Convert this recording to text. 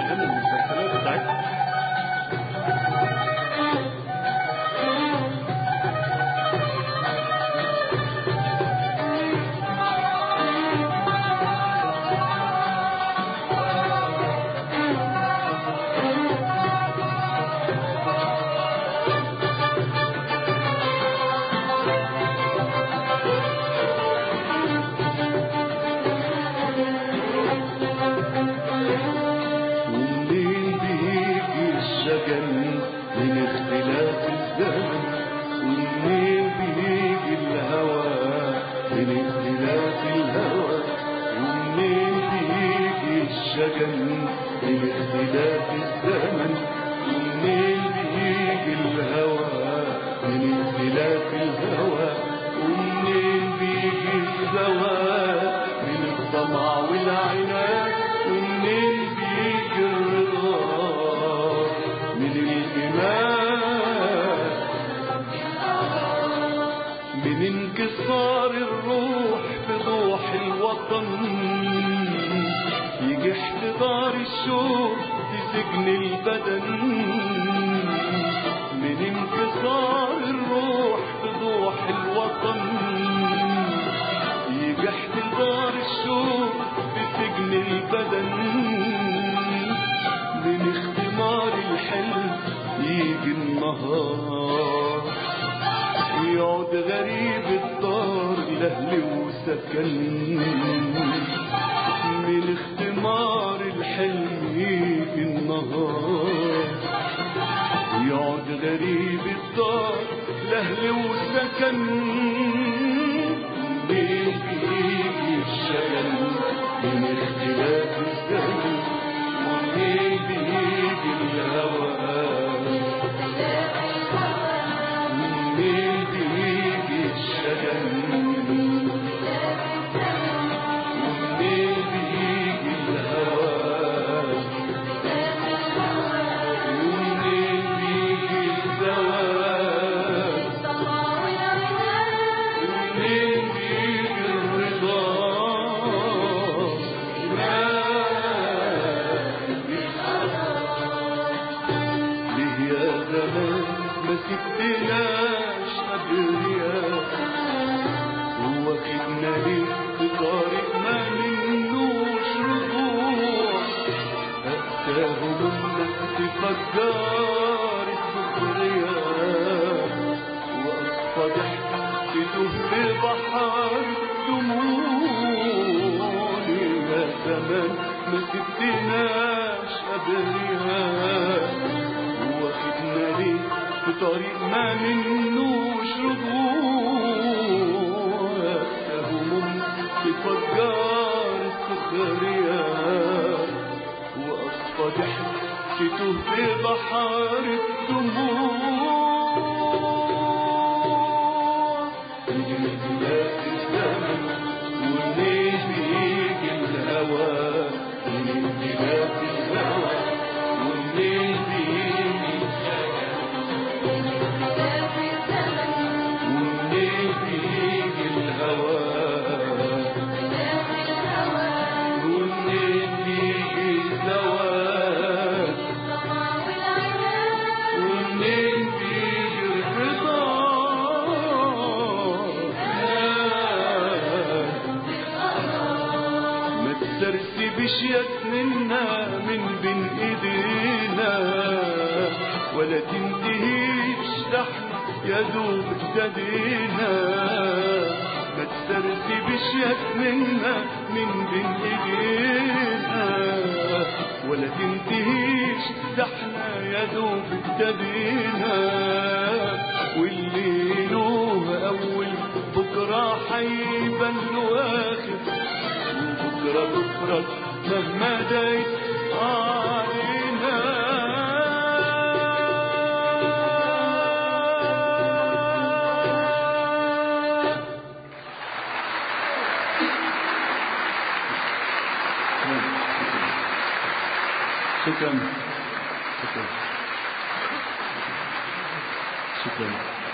من المسلسلات بتاعتها. من اختلاف الزمن ومنين بيجي الهوى، من اختلاف الهوى ومنين بيجي الشجن، من اختلاف الزمن ومنين بيجي الهوى، من اختلاف الهوى ومنين بيجي الزواج، من الطمع والعناد ومنين بيجي الرضا، من الإيمان، من انكسار الروح في ضوح الوطن، يجي احتضار الشوق في سجن البدن، من انكسار الروح في ضوح الوطن، يجي احتضار الشوق في سجن البدن، من اختمار الحلم يجي النهار، يقعد غريب الدار لأهل وسكن، من اختمار الحلم يجي النهار، يقعد غريب الدار لأهل وسكن، منين بيجي الشجن، من اختلاف الزمن ومنين بيجي الهوى، ومنين بيجي الشجن، ومنين بيجي الهوى، ومنين بيجي الزواج، ومنين بيجي الرضا، يا زمان ما سبتناش أبرياء، وواخدنا ليه في طريق ما منوش رجوع، أقساه منك تفجر السخرية، وأصفى ضحك تتوه في بحر الدموع، يا زمان ما سبتناش أبرياء، واخدنا ليه في طريق ما منوش رجوع، هموم تفجر السخرية، وأصفى ضحك تتوه في بحر الدموع، من اختلاف الزمن ومنين بيجي الهوى، من اختلاف الهوى ومنين بيجي ومنين بيجي الهوى، ومنين بيجي الزواج، ومنين بيجي الرضا، ما تسرسبش ياسمنا من بين ايدينا، ولا تنتهيش احنا يا دوب ابتدينا، ما تسرسبش ياسمنا من بين ايدينا، ولا تنتهيش احنا يا دوب ابتدينا، واللي له اول بكره حيبان له اخر، وبكره تفرج مهما دايت علينا. شكرا شكرا شكرا.